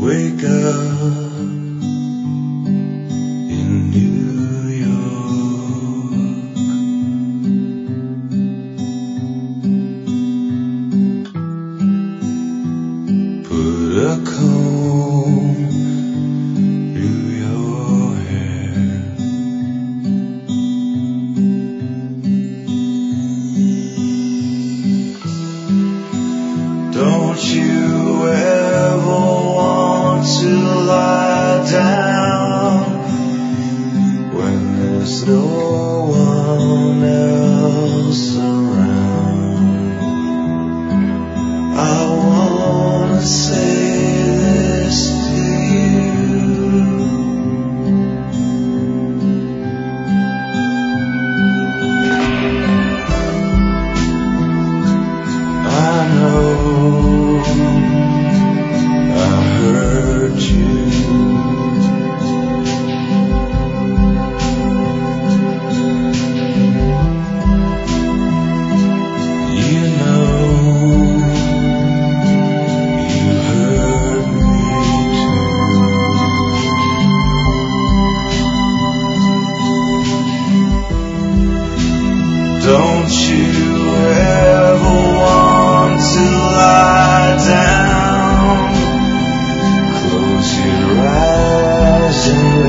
wake up in New York. Put a comb through your hair. Don't you ever want to lie down when there's no one else around? I wanna say this to you. I know I hurt you. You know you hurt me too. Don't you ever want to lie down? Close your eyes and